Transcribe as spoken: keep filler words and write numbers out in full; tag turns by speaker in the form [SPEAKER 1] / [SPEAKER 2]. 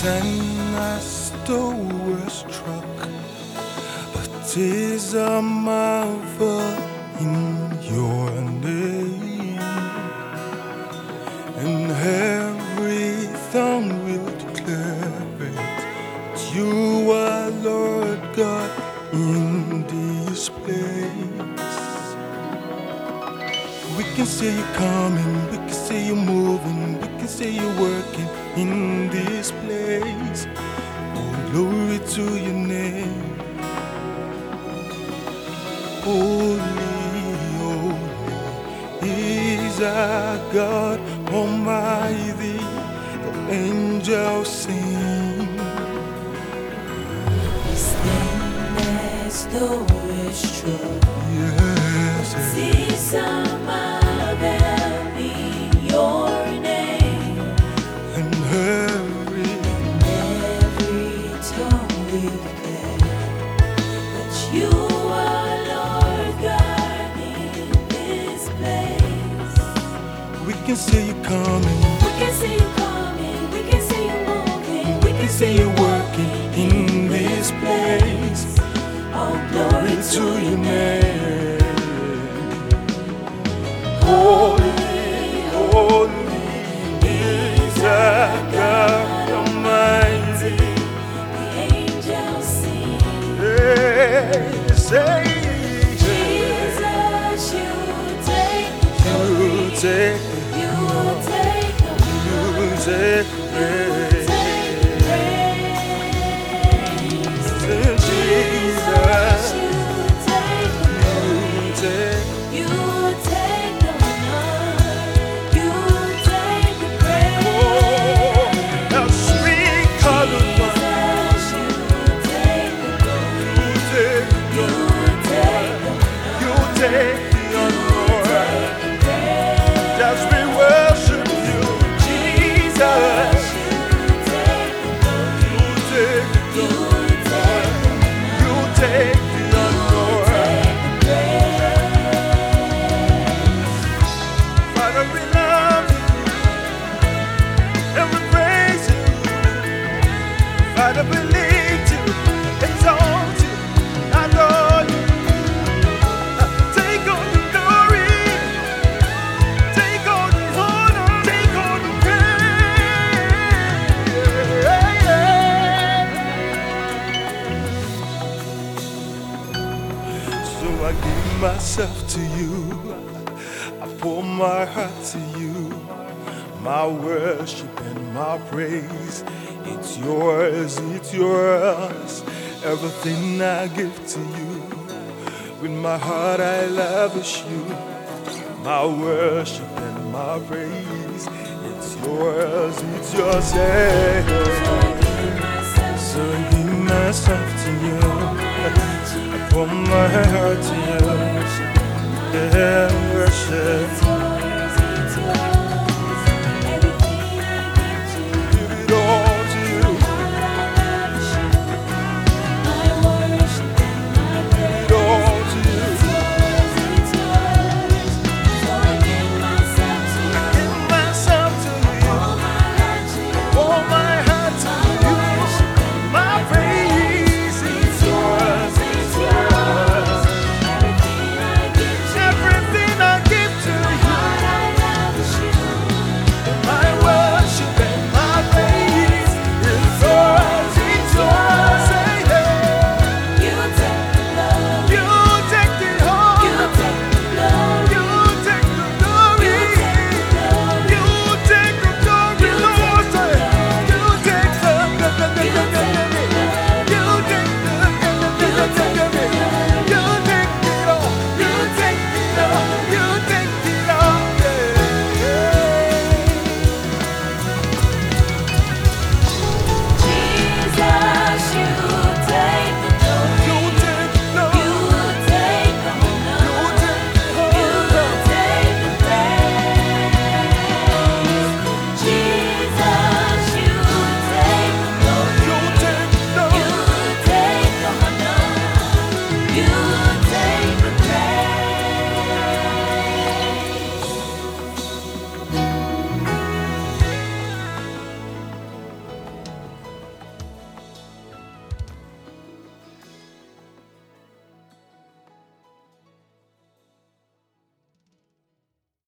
[SPEAKER 1] and I stole struck, but 'tis a marvel in your name, and every tongue will declare it, that you are Lord God in this place. We can see you coming, we can see you moving, we can see you working in this place. Oh, glory to your name. Holy, holy is our God Almighty. The angels sing.
[SPEAKER 2] This thing as though it's true.
[SPEAKER 1] Yes,
[SPEAKER 2] See some marvel in your name,
[SPEAKER 1] and every
[SPEAKER 2] and every tongue will declare that you are Lord God in this place.
[SPEAKER 1] we can see you coming,
[SPEAKER 2] We can see you coming, we can see you moving, we
[SPEAKER 1] we can see you working in this place.
[SPEAKER 2] Oh, glory
[SPEAKER 1] To your name. Holy, holy is our God Almighty.
[SPEAKER 2] The angels sing.
[SPEAKER 1] Hey, say,
[SPEAKER 2] Jesus, you take
[SPEAKER 1] you take,
[SPEAKER 2] you take the
[SPEAKER 1] you take,
[SPEAKER 2] you take the praise.
[SPEAKER 1] say, Jesus,
[SPEAKER 2] You take the
[SPEAKER 1] you take,
[SPEAKER 2] you take the honor, you take the praise.
[SPEAKER 1] oh, how sweet color one,
[SPEAKER 2] Jesus, you take the glory,
[SPEAKER 1] you take,
[SPEAKER 2] you take the
[SPEAKER 1] you take the honor.
[SPEAKER 2] take the praise.
[SPEAKER 1] As we worship you, Jesus,
[SPEAKER 2] You take the glory,
[SPEAKER 1] you take the
[SPEAKER 2] you
[SPEAKER 1] glory,
[SPEAKER 2] take the
[SPEAKER 1] you take the honor. Father, we love you and we praise you. Father, we lift you, exalt you, adore you. Take all the glory, take all the honor, take all the praise. So I give myself to you, I pour my heart to you, my worship and my praise. It's yours, it's yours, everything I give to you. With my heart I lavish you, my worship and my praise. It's yours, it's yours, yeah. So I give myself to you, I pour my heart to you, yeah, worship.